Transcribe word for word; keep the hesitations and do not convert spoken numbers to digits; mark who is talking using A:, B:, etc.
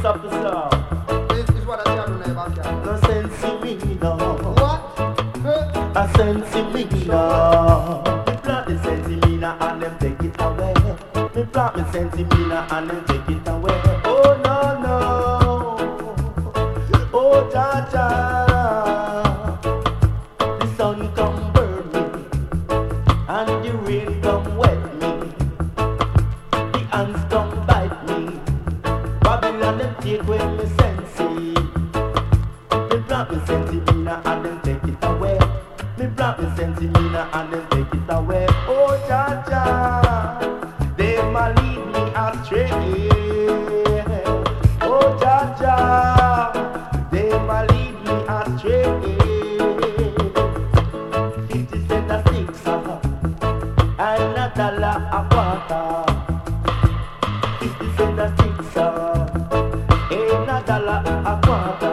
A: stop the slow.
B: This is what I tell you now, back.
A: No sense in me now.
B: What?
A: A sense in me now. Me plant the sense in me now and them take it away. Me plant the sense in me now and them take it away. Oh no no. Oh ja ja. The sun come burn me and the rain come wet me. The ants come bite me. Babylon them take away me sense. Me plant me sense in me now and them take it away. Me plant me sense in me now and them take it away. Oh ja ja, they ma lead me astray. Oh ja ja, they ma lead me astray. Fifty cent a six and a dollar a quarter. Fifty cent a six and a dollar a quarter.